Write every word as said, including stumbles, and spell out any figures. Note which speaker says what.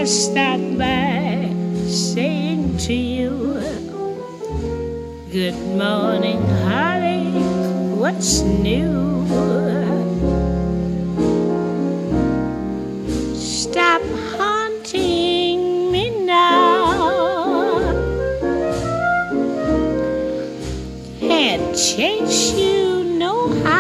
Speaker 1: just start by saying to you, good morning, Holly, what's new? Stop haunting me now. Can't chase you no how.